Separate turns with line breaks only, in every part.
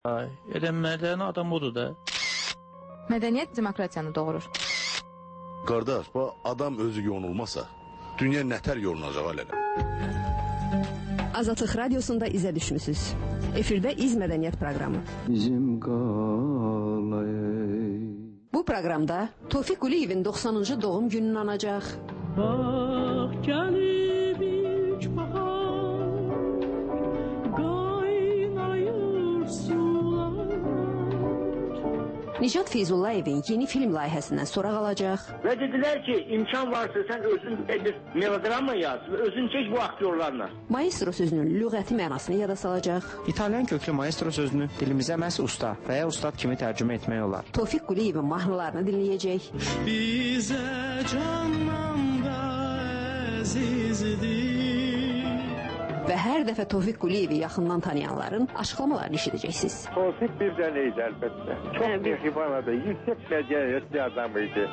Mədəni adam odur da.
Mədəniyyət demokratiyanı doğurur.
Qardaş, adam özü yonulmasa, dünya nətər yolunacaq alələ?
Azadlıq Radiosunda izə düşmüsünüz. Efirdə İz Mədəniyyət proqramı. Bizim qalayı. Bu proqramda Tofiq Quliyevin 90-cı doğum gününü anacaq. Bax gəlib ilk bahar, qaynayır sular. Nicat Feyzullayevin yeni film layihəsindən soraq alacaq.
Və dedilər ki, imkan varsa sən özün bir melodrama yaz və özün çək bu aktyorlarla.
Maestro sözünün lüğəti mənasını yada salacaq.
İtalyan köklü maestro sözünü dilimizə məhz usta və ya ustad kimi tərcümə etmək olar.
Tofiq Quliyevin mahnılarını dinləyəcək.
Bizə candan da əzizdir.
Və hər dəfə Tofiq Quliyevi yaxından tanıyanların açıqlamalarını eşidəcəksiniz.
Tofiq bir dənə idi əlbəttə. Çox mehriban, yüksək mədəniyyətli adam idi.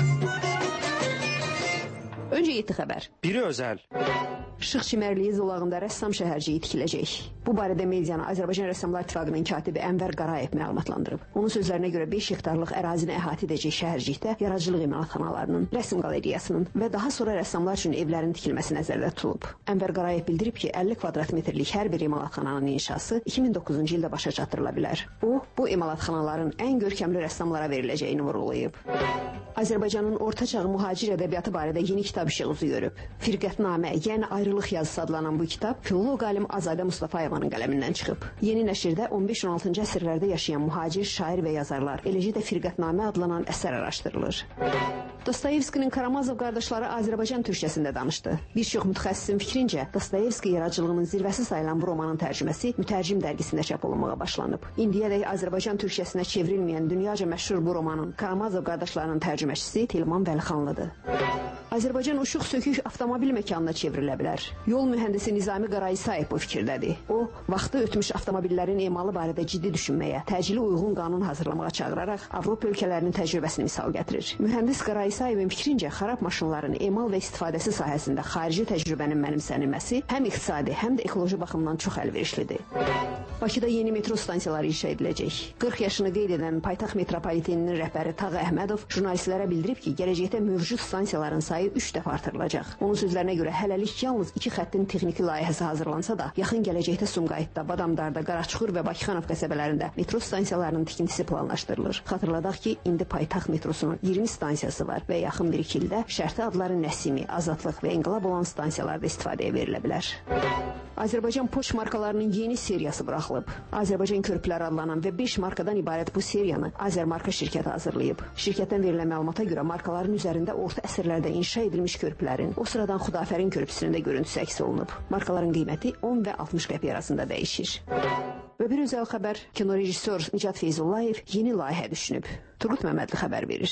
Öncə 7 xəbər.
Biri özəl.
Şıx Çimərliyi zolağında rəssam şəhərciyi tikiləcək. Bu barədə medianı Azərbaycan Rəssamlar İttifaqının katibi Ənvər Qarayev məlumatlandırıb. Onun sözlərinə görə 5 hektarlıq ərazini əhatə edəcək şəhərcikdə yaradıcılıq emalatxanalarının, rəsm qalereyasının və daha sonra rəssamlar üçün evlərin tikilməsi nəzərdə tutulub. Ənvər Qarayev bildirib ki, 50 kvadrat metrlik hər bir emalatxananın inşası 2009-cu ildə başa çatdırıla bilər. O, bu emalatxanaların ən görkəmli rəssamlara veriləcəyini vurğulayıb. Azərbaycanın ortaçağ mühacir ədəbiyyatı barədə yeni kitab işığı üzü görüb. Firqətnamə, yəni ayrılıq yazısı adlanan bu kitab filoloq alim Azadə Mustafayevanın qələmindən çıxıb. Yeni nəşrdə 15-16-cı əsrlərdə yaşayan mühacir, şair və yazarlar, eləcə də Firqətnamə adlanan əsər araşdırılır. Dostoyevskinin Karamazov qardaşları Azərbaycan türkçəsində danışdı. Bir çox mütəxəssisin fikrincə, Dostoyevski yaradıcılığının zirvəsi sayılan bu romanın tərcüməsi Mütərcim dərgisində çap olunmağa başlanıb. İndiyədək Azərbaycan türkçəsinə çevrilməyən dünyaca məşhur bu romanın Karamazov qardaşlarının tərcüməçisi Tilman Vəlixanlıdır. Azərbaycan uçuq sökük avtomobil məkanına çevrilə bilər. Yol mühəndisi Nizami Qarayisayev bu fikirdədir. O, vaxtı ötmüş avtomobillərin emalı barədə ciddi düşünməyə, təcili uyğun qanun hazırlamağa çağıraraq Avropa ölkələrinin təcrübəsini misal gətirir. Mühəndis Qarayisayevin fikrincə xarab maşınların emal və istifadəsi sahəsində xarici təcrübənin mənimsənilməsi həm iqtisadi, həm də ekoloji baxımdan çox əlverişlidir. Bakıda yeni metro stansiyaları inşa ediləcək. 40 yaşını qeyd edən paytaxt metropoliteninin rəhbəri Tağı Əhmədov jurnalistlərə bildirib ki, gələcəkdə mövcud stansiyaların sayı 3 dəfə artırılacaq. Onun sözlərinə görə hələlik yalnız 2 xəttin texniki layihəsi hazırlansa da, yaxın gələcəkdə Sumqayıtda, Badamdarda, Qaraçuxur və Bakıxanov qəsəbələrində metro stansiyalarının tikintisi planlaşdırılır. Xatırladaq ki, indi paytaxt metrosunun 20 stansiyası var və yaxın bir 2 ildə şərti adları Nəsimi, Azadlıq və İnqilab olan stansiyalarda istifadəyə verilə bilər. Azərbaycan poçt markalarının yeni seriyası buraxılıb. Azərbaycan körpüləri adlanan və 5 markadan ibarət bu seriyanı Azərmarka şirkəti hazırlayıb. Şirkətdən verilən məlumata görə markaların üzərində orta əsrlərdə inşa edilmiş körpülərin, o sıradan Xudafərin körpüsünün də görüntüsü əks olunub. Markaların qiyməti 10 və 60 qəpik arasında dəyişir. Və bir özəl xəbər, kino rejissor Nicat Feyzullayev yeni layihə düşünüb. Turgut Məmmədli xəbər verir.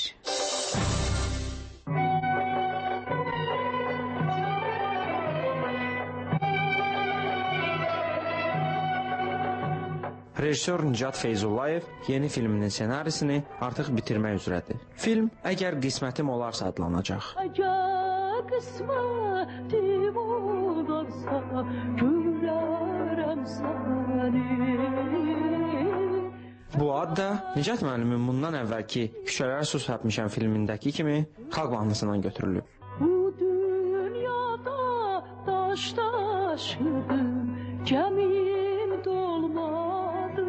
Rejissor Nicat Feyzullayev yeni filminin senarisini artıq bitirmək üzrədir. Film Əgər qismətim olarsa adlanacaq.
Əgər qismətim olarsa görərəm səni.
Bu ad da Nicat müəllimin bundan əvvəlki Küçələr su səpmişəm filmindəki kimi xalq mahnısından götürülüb.
Bu dünyada daş daşıdım, gəmim dolmadı.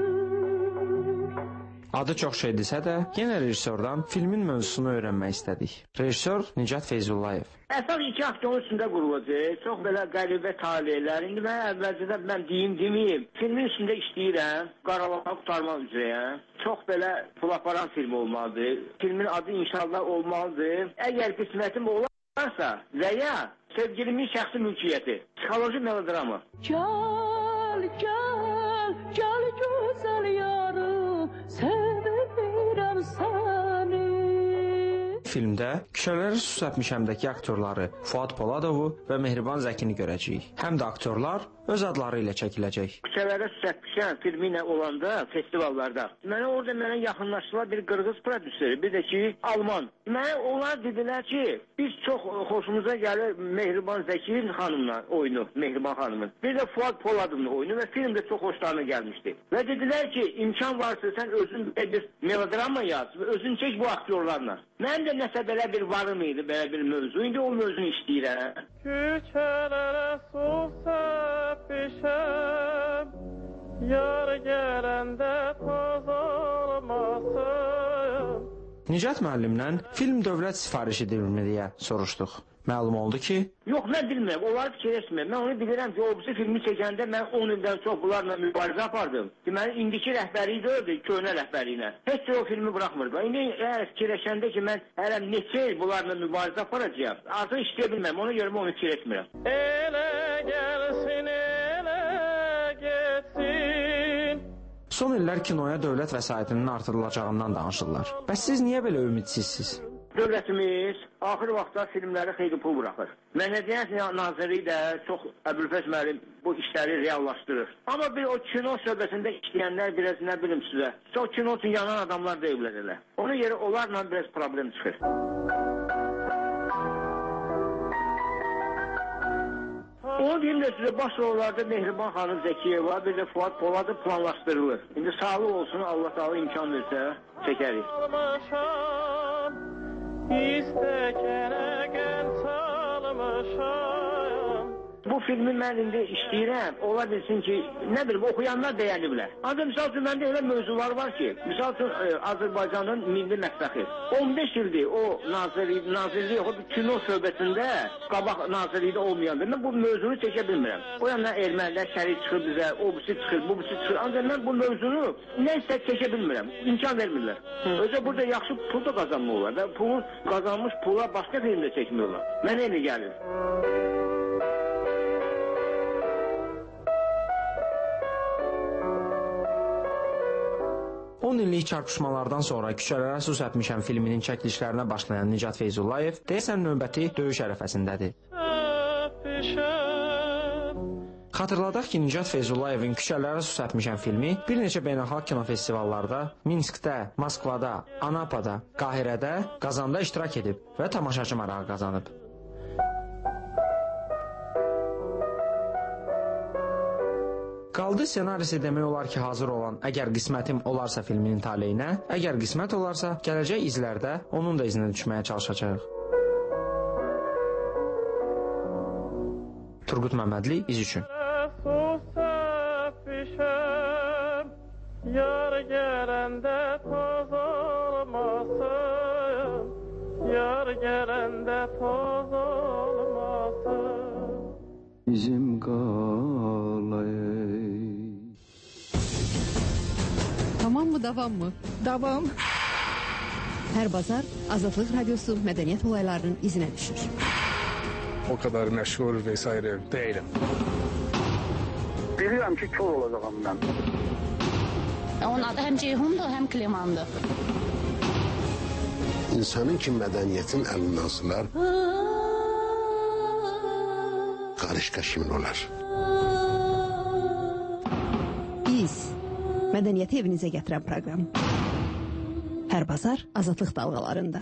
Adı çox şeydirsə də, yenə rejissordan filmin mövzusunu öyrənmək istədik. Rejissor Nicat Feyzullayev.
Əsas 2 aktyorun üstündə qurulacaq. Çox belə qəribə taleylər. İndi mən əvvəlcədən deməyim. Filmin üstündə işləyirəm. Qaralağı qurtarmaq üzrəyəm. Çox belə pul aparan film olmalıdır. Filmin adı inşallah olmalıdır. Əgər qismətim olarsa və ya sevgilimin şəxsi mülkiyyəti. Psixoloji melodramı.
Gəl, gəl, gəl gözəl yarım, sevirəm səni.
Filmdə Küçələrə su səpmişəmdəki aktyorları Fuad Poladovu və Mehriban Zəkini görəcəyik. Həm də aktyorlar öz adları ilə çəkiləcək.
Küçələrə su səpmişəm filmi ilə olanda festivallarda. Mənə yaxınlaşdılar bir qırğız prodüseri, bir də ki Alman. Onlar dedilər ki, biz çox xoşumuza gəlir Mehriban Zəki'nin xanımla oyunu, Mehriban xanımın. Bir də Fuad Poladov'un oyunu və film də çox xoşlarına gəlmişdi. Və dedilər ki, imkan varsa sən özün bir melodrama yaz və özün çək bu aktyorlarla. Mənim də nəsə belə bir varım idi, belə bir mövzu. İndi o mövzunu işləyirəm.
Küçələrə su səpmişəm, yar gələndə toz olmasın.
Nicat müəllimdən film dövlət sifarişidirmi deyə soruşduq. Məlum oldu ki...
Yox, mən bilmirəm, onları fikirləşmirəm. Mən onu bilirəm ki, o birisi filmi çəkəndə mən 10 ildən çox bunlarla mübarizə apardım. Deməli, indiki rəhbəri də öldü, köhnə rəhbəri ilə. Heç o filmi buraxmırdı. İndi fikirləşəndə ki, mən hələ neçə il bunlarla mübarizə aparacağım, artıq işləyə bilməm, ona görə onu fikirləşmirəm.
Elə gəlsin, elə getsin.
Son illər kinoya dövlət vəsaitinin artırılacağından danışırlar. Bəs siz niyə belə ümidsizsiniz?
Dövlətimiz axır vaxtda filmləri xeyli pul buraxır. Mədəniyyət Naziri də çox Əbülfəz müəllim bu işləri reallaşdırır. Amma bir o kino şöbəsində işləyənlər biraz nə bilim sizə, çox kino üçün yanan adamlar deyiblər elə. Ona görə onlarla biraz problem çıxır. Onu deyim də sizə, baş rollarda Mehriban xanım Zəkiyeva, bir də Fuad Poladov planlaşdırılır. İndi sağlıq olsun, Allah Taala imkan versə, çəkərik.
İstəkənə gəl salmışam.
Bu filmi mən indi işləyirəm, ola bilsin ki, nə bilim, oxuyanlar bəyəniblər. Ancaq misal üçün, məndə elə mövzular var ki, misal üçün Azərbaycanın milli mətbəxi. 15 ildir o nazirliyi, o kino şöbəsində, qabaq nazirlikdə olmayanda, mən bu mövzunu çəkə bilmirəm. O yandan ermənilər şərik çıxır bizə, o birisi çıxır, bu birisi çıxır. Ancaq mən bu mövzunu nəysə çəkə bilmirəm, imkan vermirlər. Özə burada yaxşı pul da qazanmaq olar və qazanmış pula başqa filmdə çəkmək olar. Mənə elə gəlir.
10 illik çarpışmalardan sonra Küçələrə su səpmişəm filminin çəkilişlərinə başlayan Nicat Feyzullayev deyəsən növbəti döyüş ərəfəsindədir. Xatırladaq ki, Nicat Feyzullayevin Küçələrə su səpmişəm filmi bir neçə beynəlxalq kinofestivallarda, Minskdə, Moskvada, Anapada, Qahirədə, Qazanda iştirak edib və tamaşaçı marağı qazanıb. Qaldı ssenarisi demək olar ki, hazır olan Əgər qismətim olarsa filminin taleyinə, əgər qismət olarsa, gələcək izlərdə onun da izinə düşməyə çalışacaq. Turqut Məmmədli, İz üçün.
Yar gələndə toz olmasın, yar gələndə toz olmasın. Bizim qalayı.
Tamam mı, davam mı?
Davam.
Hər bazar Azadlıq Radyosu mədəniyyət olaylarının izinə düşür.
O kadar məşhur vesaire değilim.
Bilirəm ki, kör olacağım mən.
Onun adı həm Ceyhundur, həm Klimandır.
İnsanın ki mədəniyyətin əlindən sılar, qarışqa kimin olar?
Biz mədəniyyəti evinizə gətirən proqram. Hər bazar Azadlıq dalğalarında.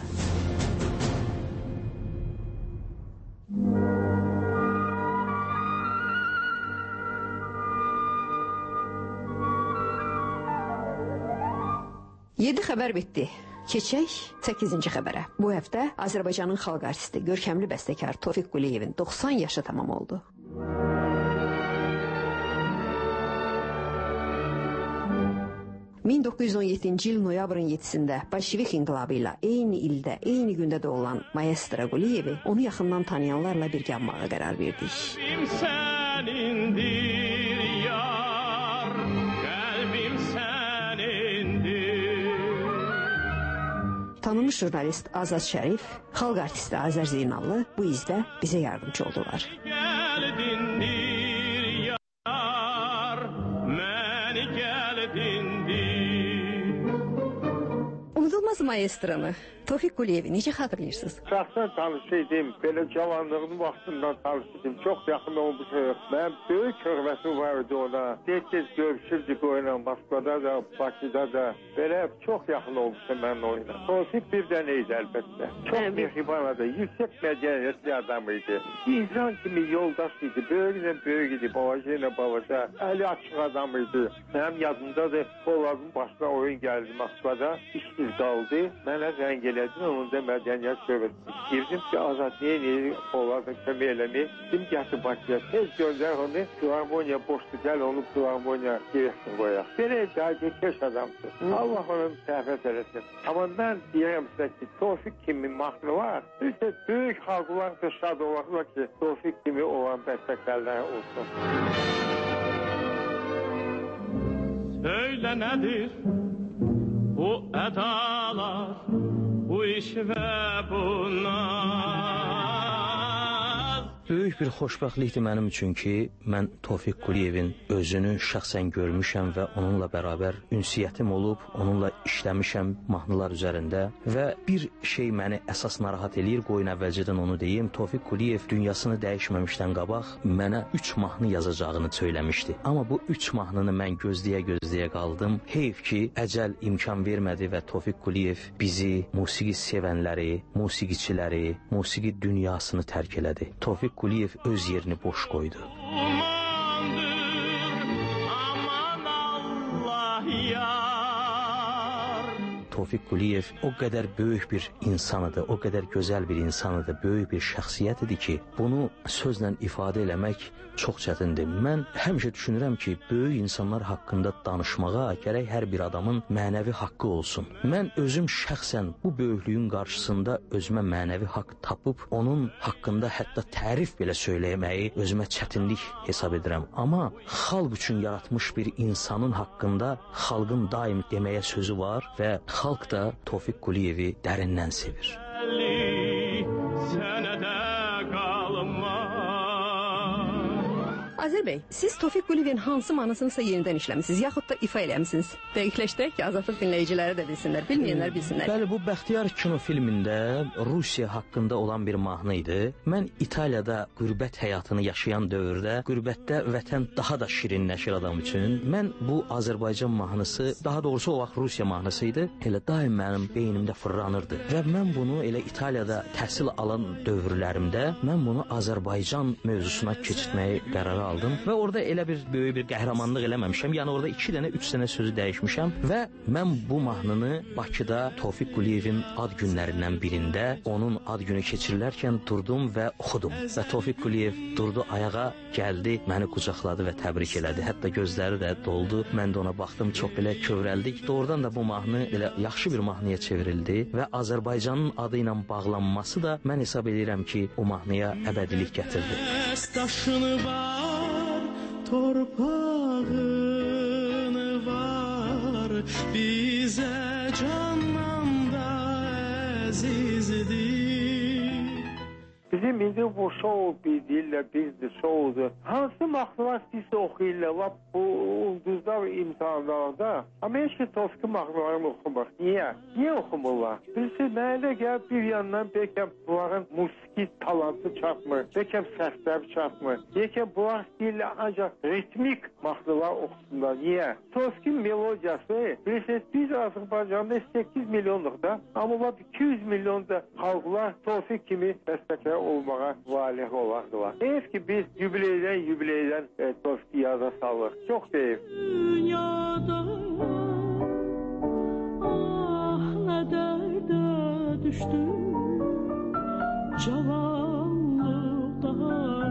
Yedi xəbər bitdi. Keçək 8-ci xəbərə. Bu həftə Azərbaycanın xalq artisti, görkəmli bəstəkar Tofiq Quliyevin 90 yaşı tamam oldu. ...1917-ci il noyabrın 7-sində Bolşevik inqilabı ilə eyni ildə, eyni gündə doğulan Maestro Quliyevi onu yaxından tanıyanlarla birgə anmağa qərar verdik. Tanınmış jurnalist Azad Şərif, xalq artisti Azər Zeynallı bu izdə bizə yardımcı oldular. Unudulmaz maestranı Tofiq Quliyevi necə xatırlayırsınız?
Şahsen tanışıydım. Böyle cavanlığının vaxtından tanışıydım. Çok yakın olmuşuq. Ben büyük hürmətim vardı ona. Tez görüşürdük oyla Moskvada da, Bakıda da. Böyle çok yakın olmuşum ben oyla. Tofiq bir deneydi elbette. Çok mehriban adam. Yüksek medeniyetli adamıydı. İnsan kimi yoldaşıydı. Böyük idi. Babacıyla babacı. Eli açık adamıydı. Benim yadımdadır. Polad'ın başına oyun geldi Moskvada. İşsiz kaldı. Mənə zəng elədim. Onun da mədəniyyət söhbəti. Girdim ki, Azad neyi Polad'ın kömək eləməyib. Kim gətir Bakıya. Tez göndər onu. Filarmoniya boşdur. Gəl onu filarmoniya direksin qoyaq. Belə daha geçmiş adamdır. Allah onu təhvət eləsin. Amma mən deyirəm sizə ki, Tofiq kimi mahnı var. İşte böyük xalqlar da şad olaqlar ki, Tofiq kimi olan bəstəkərlər olsun.
Söyle nedir bu edalar, bu iş ve bu naz?
Böyük bir xoşbəxtlikdir mənim üçün ki, mən Tofiq Quliyevin özünü şəxsən görmüşəm və onunla bərabər ünsiyyətim olub, onunla işləmişəm mahnılar üzərində və bir şey məni əsas narahat eləyir, qoyun əvvəlcədən onu deyim, Tofiq Quliyev dünyasını dəyişməmişdən qabaq mənə 3 mahnı yazacağını söyləmişdi. Amma bu 3 mahnını mən gözləyə qaldım. Heyf ki, əcəl imkan vermədi və Tofiq Quliyev bizi, musiqi sevənləri, musiqiçiləri, musiqi dünyasını tərk elədi. Tofiq Quliyev öz yerini boş qoydu. Tofiq Quliyev o qədər böyük bir insanıdır, o qədər gözəl bir insanıdır, böyük bir şəxsiyyət idi ki, bunu sözlə ifadə eləmək çox çətindir. Mən həmişə düşünürəm ki, böyük insanlar haqqında danışmağa gərək hər bir adamın mənəvi haqqı olsun. Mən özüm şəxsən bu böyüklüyün qarşısında özümə mənəvi haqq tapıb, onun haqqında hətta tərif belə söyləməyi özümə çətinlik hesab edirəm. Amma xalq üçün yaratmış bir insanın haqqında xalqın daim deməyə sözü var və xalq da Tofiq Quliyevi dərindən sevir.
Azər bəy, siz Tofiq Quliyevin hansı mahnısınızsa yenidən işləmisiniz, yaxud da ifa eləmisiniz? Dəqiqləşdirək ki, azadlıq dinləyiciləri də bilsinlər, bilməyənlər bilsinlər.
Bəli, bu Bəxtiyar kinofilmində Rusiya haqqında olan bir mahnı idi. Mən İtaliyada qürbət həyatını yaşayan dövrdə, qürbətdə vətən daha da şirinləşir adam üçün. Mən bu Azərbaycan mahnısı, daha doğrusu o vaxt Rusiya mahnısı idi, elə daim mənim beynimdə fırlanırdı. Və mən bunu elə İtaliyada təhsil alan dövrlərimdə, mən bunu Azərbaycan mövzusuna keçirtməyi qərara aldım və orada elə bir böyük bir qəhrəmanlıq eləməmişəm. Yəni orada 2 dənə, 3 dənə sözü dəyişmişəm və mən bu mahnını Bakıda Tofiq Quliyevin ad günlərindən birində onun ad günü keçirilərkən durdum və oxudum. Və Tofiq Quliyev durdu ayağa, gəldi, məni qucaqladı və təbrik elədi. Hətta gözləri də doldu. Mən də ona baxdım, çox belə kövrəldik. Doğrudan da bu mahnı elə yaxşı bir mahnıya çevrildi və Azərbaycanın adı ilə bağlanması da mən hesab edirəm ki, o mahnıya əbədilik gətirdi.
Daşını var, torpağını var, bizə candan da əzizdir.
Bizim indi bu şou deyirlər, bizdir, şoudur. Hansı mahnılar sizə oxuyurlar, bu ulduzlar imtahanlarında? Amma heç ki Tofiqin mahnılarını oxumaq. Niyə? Niyə oxumurlar? Birisi mənə də gəl bir yandan bəlkə bunların musiqi talantı çatmır, bəlkə səsləri çatmır. Bəlkə bunlar istəyirlər ancaq ritmik mahnılar oxusunlar. Niyə? Tofiqin melodiyası, bilirsiniz, biz Azərbaycanda 8 milyonluq da, amma 200 milyon da xalqlar Tofiq kimi bəstəkar olmağa valih olardılar. Heyf ki biz yübileydən Tofiqi yada salır. Çox deyib.
Dünyada nə dərdə düşdüm cavanlıqda.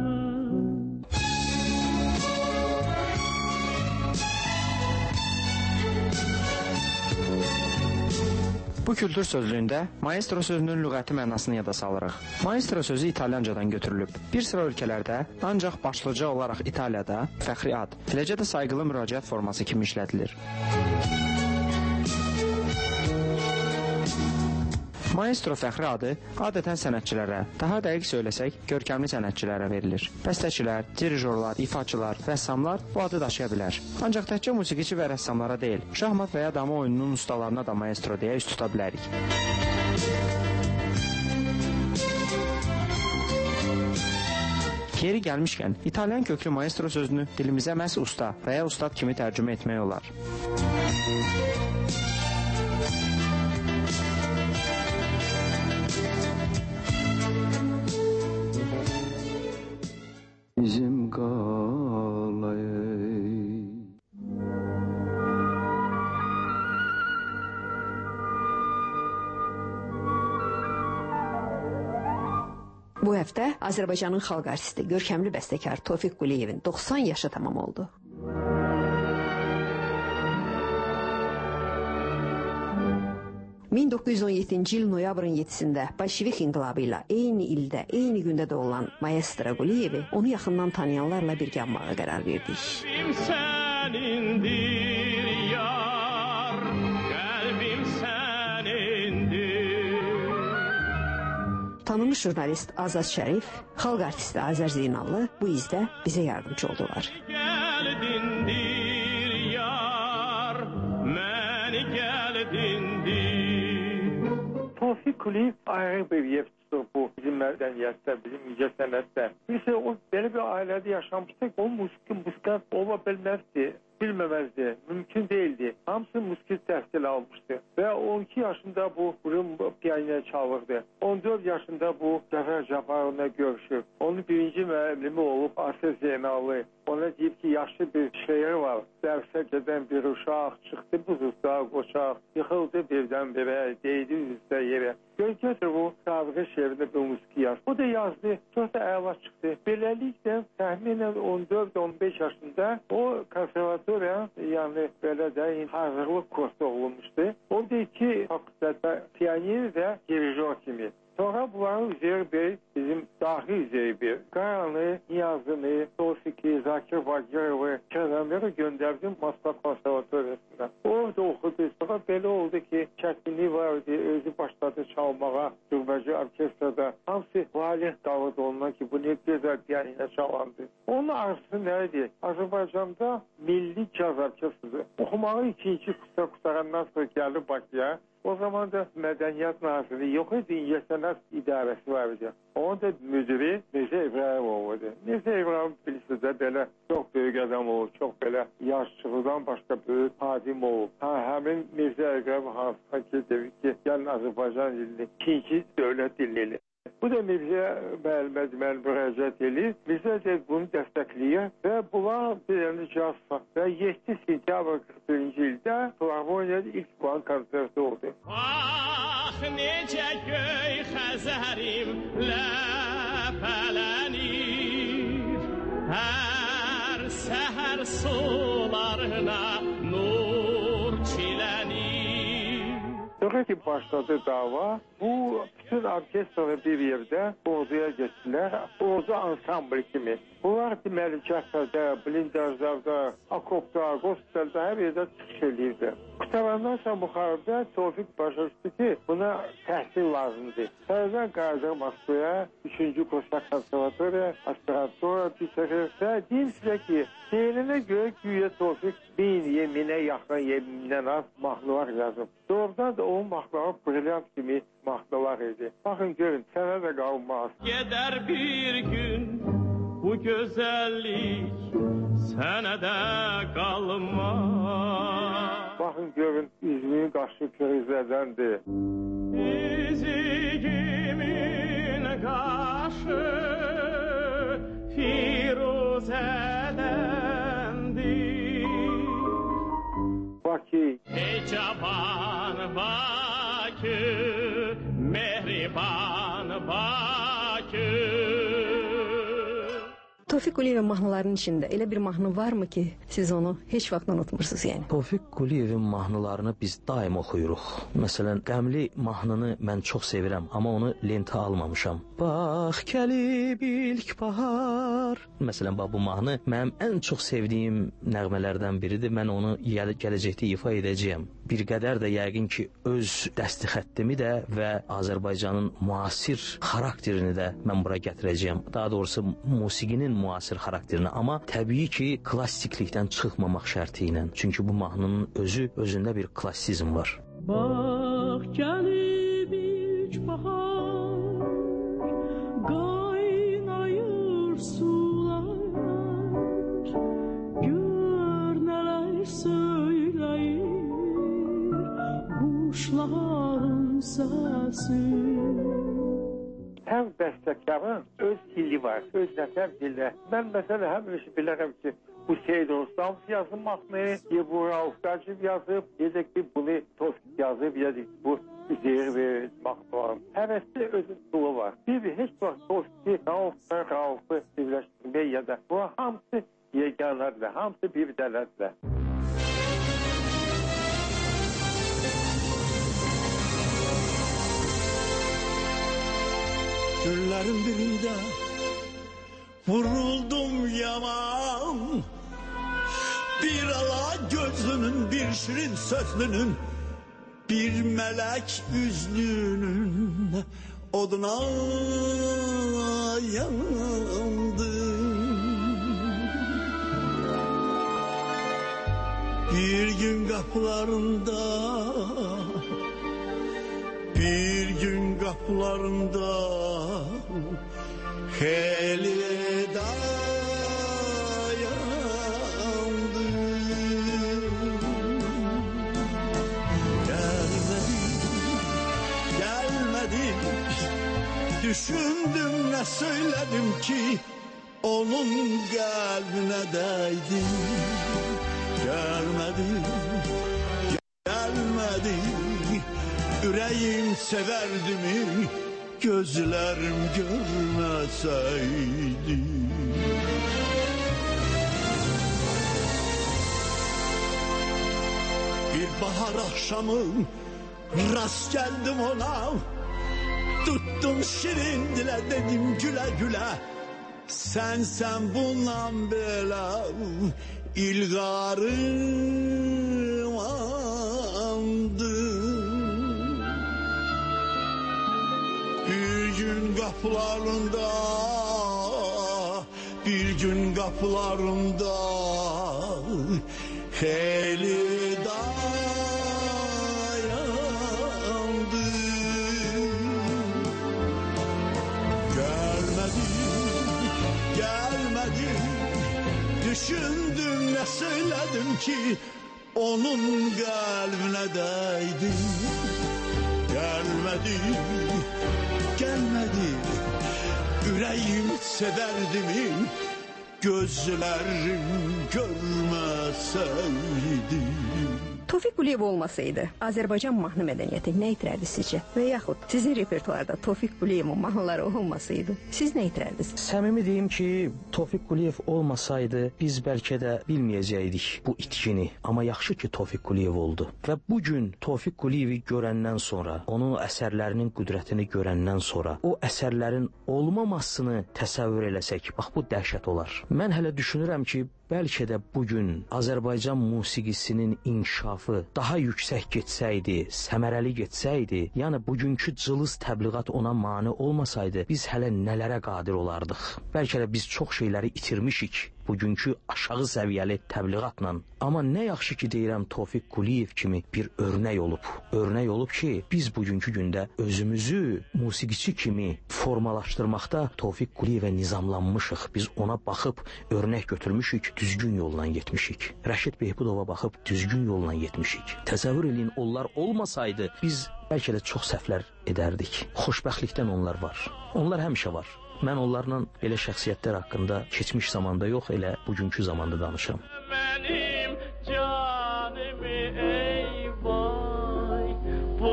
Bu kültür sözlüyündə maestro sözünün lüğəti mənasını yada salırıq. Maestro sözü İtalyancadan götürülüb. Bir sıra ölkələrdə, ancaq başlıca olaraq İtaliyada fəxri ad, eləcə də sayğılı müraciət forması kimi işlədilir. Maestro fəxri adı adətən sənətçilərə, daha dəqiq söyləsək, görkəmli sənətçilərə verilir. Bəstəçilər, dirijorlar, ifaçılar, rəssamlar bu adı daşıya bilər. Ancaq təkcə musiqiçi və rəssamlara deyil, şahmat və ya dama oyununun ustalarına da maestro deyə üst tuta bilərik. Yeri gəlmişkən, İtalyan köklü maestro sözünü dilimizə məhz usta və ya ustad kimi tərcümə etmək olar.
Bizim qalayı
Bu həftə Azərbaycanın xalq artisti, görkəmli bəstəkar Tofiq Quliyevin 90 yaşı tamam oldu. ...1917-ci il noyabrın 7-sində Bolşevik inqilabı ilə eyni ildə, eyni gündə doğulan maestro Quliyevi onu yaxından tanıyanlarla birgə anmağa qərar verdik.
Sənindir yar, qəlbim sənindir.
Tanınmış jurnalist Azad Şərif, xalq artisti Azər Zeynallı bu izdə bizə yardımcı oldular.
Gəldindir yar, məni gəldindir.
Tofiq Quliyev ayrı bir yer tutur bu bizim mədəniyyətdə, bizim incəsənətdə. Biz o belə bir ailədə yaşamışdıq, o musiqi ola bilməzdi, bilməməzdi, mümkün değildi. Hamısı musiqi təhsil almışdı və 12 yaşında bu piyanino çalırdı. 14 yaşında bu Cəfər Cabbarla görüşür. Onun birinci müəllimi olub Asır Zeynallı. Ona deyib ki, yaşlı bir şeir var. Dərsə gedən bir uşaq çıxdı buzuzda qoçaq, yıxıldı birdən-birə, deydi üzüstə yerə. Götür bu Sadıq'ın şeirində bir musiqi yaz. O da yazdı, çox da əla çıxdı. Beləliklə təxminən 14-15 yaşında o konservatoriya, yəni belə də hazırlıq kursu olunmuşdu. Orada 2 fakültədə piyanino və dirijor kimi. Sonra bunların üzeri bir, bizim dahi üzeri bir. Qaranı, Niyazını, Tofik'i, Zakir Bagirov'u, Kazanları gönderdim Moskva konservatoriyasına. Orada okudu. Sonra belə oldu ki, çətinliyi vardı, özü başladı çalmağa, Dürbəcə orkestrada. Hamısı valih davud olunan ki, bu ne güzel piyanino çalandı. Onun arzusu neydi? Azərbaycanda milli caz orkestrası. Okumağı ikinci kutarandan sonra geldi Bakıya. O zaman da Mədəniyyət Naziri yox idi, İncəsənət İdarəsi var idi. Onun da müdiri Mirzə İbrahimov idi. Mirzə İbrahimov bilirsiniz də belə çox böyük adam olub, çox belə yaşçılıdan başqa böyük hadim olub. Həmin Mirzə İbrahimov hansısa ki, dedi ki, gəlin Azərbaycan dilini ikinci dövlət dilini. Bu da Mirzə müəllimə müraciət edir. Mirzə də bunu dəstəkləyir və bunlar bir caz və 7 sentyabr 41-ci ildə Filarmoniyada ilk puan konserti oldu.
Ah, necə göy xəzərim ləpələnir, hər səhər sularına nur çilənir.
Sonra ki başladı dava, bu bütün orkestranı bir yerdə orduya getdilər, ordu ansambl kimi. Bunlar deməli cəhsədə, blindajlarda, akopda, qospeldə hər yerdə çıxış edirdi. Qutarandan sonra müharibdə Tofiq başa düşdü ki, buna təhsil lazımdır. Sərdən qayıdır Moskvaya, 3-cü Kosak konservatoriya, aspirantura bitirir və deyim sizə ki, deyilinə görə güya Tofiq 1000-1000-ə yaxın, 1000-dən az mahnılar yazıb. Doğrudan da o mahnılar brilyant kimi mahnılar idi. Baxın görün, sənə də qalmaz.
Gedər bir gün bu gözəllik sənə də qalmaz.
Baxın görün, üzümün qaşı pürüzədəndir.
Üzümün qaşı firuzədəndir.
Bakı.
Ey cavan Bakı, mehriban Bakı.
Tofiq Quliyevin mahnılarının içində elə bir mahnı varmı ki, siz onu heç vaxt unutmursunuz yəni?
Tofiq Quliyevin mahnılarını biz daim oxuyuruq. Məsələn, Qəmli mahnını mən çox sevirəm, amma onu lentə almamışam. Bax, gəlib ilk bahar. Məsələn, bax bu mahnı mənim ən çox sevdiyim nəğmələrdən biridir. Mən onu gələcəkdə ifa edəcəyəm. Bir qədər də yəqin ki, öz dəsti xəttimi də və Azərbaycanın müasir xarakterini də mən bura gətirəcəyəm. Daha doğrusu musiqinin müasir xarakterini, amma təbii ki, klassiklikdən çıxmamaq şərti ilə. Çünki bu mahnının özündə bir klassizm var.
Bax gəlib bahar qaynayır sular gör nələr söyləyir quşların səsi.
Hər bəstəkarın öz dili var, öz nətər dili. Mən məsələn həmişə bilirəm ki, bu Seyid Rustam yazılmaqını, bu Rauf Qaciyev yazıb, ya da ki, bunu Tofik yazıb, ya da bu Üzeyir və Maqbulan. Həvəsli özün dolu var. Bir heç vaxt Tofiki, Rauf'ı birləşdirmək ya da bu hamısı yeganlardır, hamısı bir dələtdir.
Günlerin birinde vuruldum yaman, bir ala gözlünün, bir şirin sözlünün, bir melek üzlünün oduna yandım. Bir gün kapılarında, bir gün kapılarında Helida yandı. Gelmedin, düşündüm ne söyledim ki onun kalbine değdim. Gelmedin, yüreğim severdi mi, gözlerim görmeseydi. Bir bahar akşamı rast geldim ona, tuttum şirin dile dedim güle güle, sen bundan böyle ilgarım andın. Kapılarında, bir gün kapılarında Helida yandı. Gelmedin, düşündüm ne söyledim ki onun kalbine değdim. Gelmedi, yüreğim severdi mi, gözlerim görmeseydi.
Tofiq Quliyev olmasaydı, Azərbaycan mahnı mədəniyyəti nə itirərdi sizcə? Və yaxud sizin repertuarda Tofiq Quliyevin mahnıları olmasaydı, siz nə itirərdiniz?
Səmimi deyim ki, Tofiq Quliyev olmasaydı, biz bəlkə də bilməyəcəkdik bu itkini. Amma yaxşı ki, Tofiq Quliyev oldu. Və bugün Tofiq Quliyevi görəndən sonra, onun əsərlərinin qüdrətini görəndən sonra, o əsərlərin olmamasını təsəvvür eləsək, bax bu dəhşət olar. Mən hələ düşünürəm ki, bəlkə də bugün Azərbaycan musiqisinin inkişafı daha yüksək getsəydi, səmərəli getsəydi, yəni bugünkü cılız təbliğat ona mane olmasaydı, biz hələ nələrə qadir olardıq. Bəlkə də biz çox şeyləri itirmişik bugünkü aşağı səviyyəli təbliğatla. Amma nə yaxşı ki deyirəm, Tofiq Quliyev kimi bir örnək olub. Örnək olub ki, biz bugünkü gündə özümüzü musiqiçi kimi formalaşdırmaqda Tofiq Quliyevə nizamlanmışıq. Biz ona baxıb örnək götürmüşük, düzgün yolla getmişik. Rəşid Behbudova baxıb düzgün yolla getmişik. Təsəvvür eləyin, onlar olmasaydı biz bəlkə də çox səhvlər edərdik. Xoşbəxtlikdən onlar var. Onlar həmişə var. Mən onlarla elə şəxsiyyətlər haqqında keçmiş zamanda yox, elə bugünkü zamanda danışıram.
Mənim canımı ey vay, bu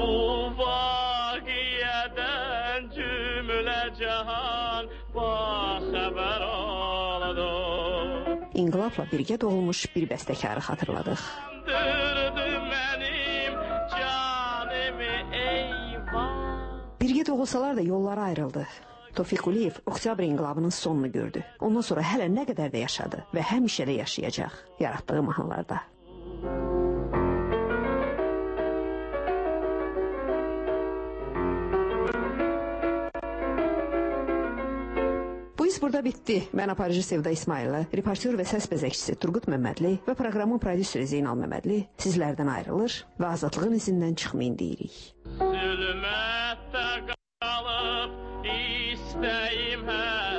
vaqiyyədən cümlə cahan baxəbər oldu.
İnqilabla birgə doğulmuş bir bəstəkarı xatırladıq.
Mənim canımı ey vay.
Birgə doğulsalar da yolları ayrıldı. Tofiq Quliyev Oktyabr inqilabının sonunu gördü. Ondan sonra hələ nə qədər də yaşadı və həmişə də yaşayacaq yaratdığı mahnılarda. Bu iz burada bitdi. Mən aparıcı Sevda İsmail'la, reportör və səs bəzəkçisi Turqut Məmmədli və proqramın prodüseri Zeynal Məmmədli sizlərdən ayrılır və azadlığın izindən çıxmayın deyirik.
qalıb istəyim hər